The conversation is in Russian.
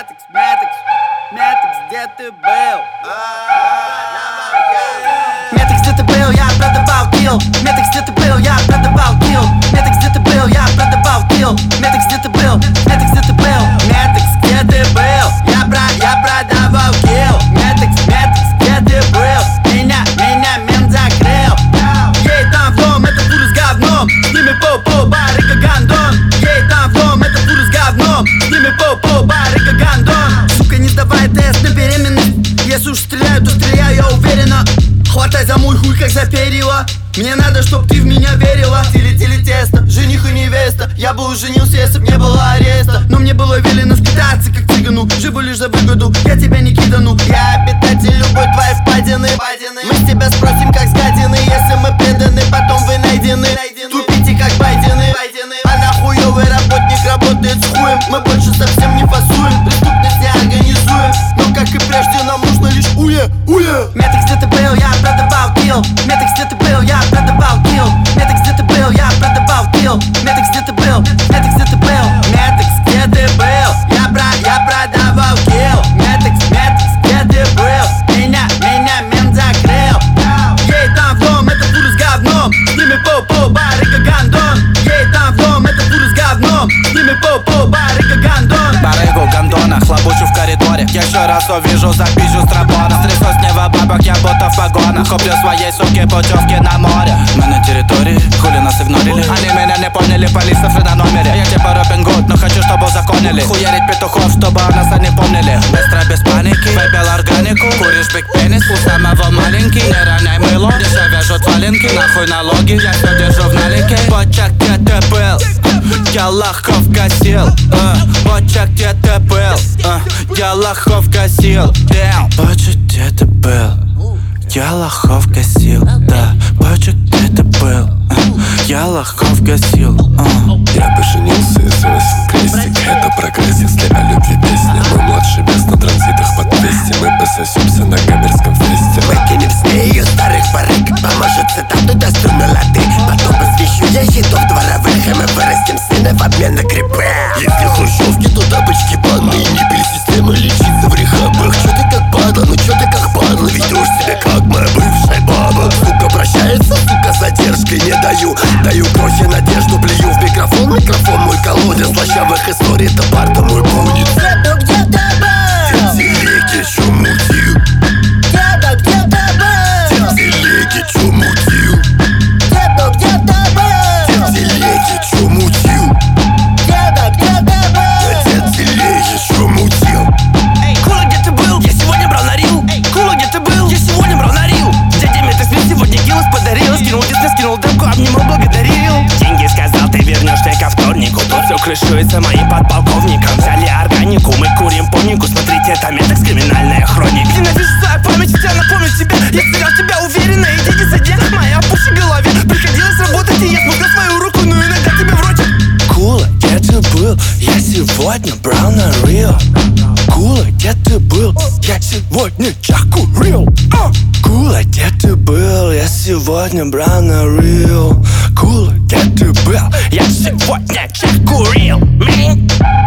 Метекс, Метекс, Метекс, где ты был? Метекс, где ты был? Я продавал килл. Метекс, где ты был? Я продавал килл. Метекс, где ты был? Я продавал килл. Метекс, где ты был? Метекс, где ты был? Метекс, где ты был? Я продавал килл. Метекс, Метекс, где ты был? Меня мент закрыл. Ей там в дом, это фуры с говном. С ними по барыга гандон. Ей там в дом, это фуры с говном. С ними по барыга гандон. Сука, не сдавай тест на беременность. Если уж стреляю, то стреляю, я уверенно. Хватай за мой хуй, как за перила. Мне надо, чтоб ты в меня верила. Тили тесто, жених и невеста. Я бы уже женился, если б не было ареста. Но мне было велено скитаться, как цыгану. Живу лишь за выгоду, я тебя не кидану. Я обитатель любой твоей впадины. Мы с тебя спросим, как с гадины. Если мы преданы, потом вы найдены. Тупите, как Байдены. А нахуёвый работник работает с хуем. Мы больше совсем не фасуем, преступность не организуем. Но как и прежде, нам нужно лишь уе. Метекс, где ты был? Я продавал килл. Метекс, где ты был? Я продавал килл. Метекс, где ты был? Я продавал килл. Метекс, где ты был? Метекс, где ты был? Метекс, где ты был? Я продавал килл. Метекс, где ты был? Меня мент закрыл. Ей там в дом, это фуры с говном. С ними по барыга гандон. Ей там в дом, это фуры с говном. С ними по барыга гандон. Барыгу гандона, хлопочу в коридоре. Еще раз увижу, запищу с тропона. Стрясу с неба бабок, я будто в погонах. Куплю своей суке путевки на море. Мы на территории, хули нас игнорили. Они меня не поняли, полиция на номере. Я типа Робин Гуд, но хочу, чтобы узаконили. Хуярить петухов, чтобы о нас они помнили. Быстро, без паники, выпил органику. Куришь биг пенис, у самого маленький. Не роняй мыло, дешевле жут валенки. Нахуй налоги, я все держу в налике. Бочак, где ты был? Я лохов гасил. Бочак, где ты был? Я лохов гасил. Бочак, где ты был? Я лохов гасил. Да, бочак, где ты был? Я лохов гасил. Я поженился и завесил крестик. Это прогресс, если о любви песня. Мой младший бес на транзитах под 200. Мы пососемся на гомерском фесте. Мы кинем с нею старых барыг. Поможет цитату, даст на лады. Потом посвящу я хитов дворовых. И мы вырастим сына в обмен на грибы. Если хрущевки, то тапочки банные. Не бери системы, лечиться в рехабах. Чё ты как падла, ну чё ты как падла? Ведёшь себя как моя бывшая баба. Сука прощается, сука с задержкой не даю. Даю кровь и надежду, плюю в микрофон мой колодец слащавых историй, это парта мой будет. Деду, где ты был? Телеги, чё мутил? Деду, где ты был? Телеги, чё мутил? Деду, где ты был? Телеги, чё мутил? Деду, где ты был? Телеги, чё мутил? Кула, где ты был? Я сегодня брал на рил. Кула, где ты был? Я сегодня брал на рил. Дядя Метекс мне сегодня гилос подарил. Скинул дисно, скинул демку, обнимал, благодарил. Деньги сказал, ты вернешь ты ко вторнику. Тут все крышуется моим подполковником. Взяли органику, мы курим помнику. Смотрите, это Метекс, криминальная хроника. Ненавижу свою память, хотя напомню тебе. Я терял тебя уверенно, иди не сади. Моя опухшей голове приходилось работать, и я смогла свою руку, но иногда тебе в ротик. Кула, где ты был? Я сегодня брал на рил. Кула, где ты был? Я сегодня чакурил. Кула, где ты был? Я сегодня брал на рил. Кула, где ты был? Я сегодня чакурил.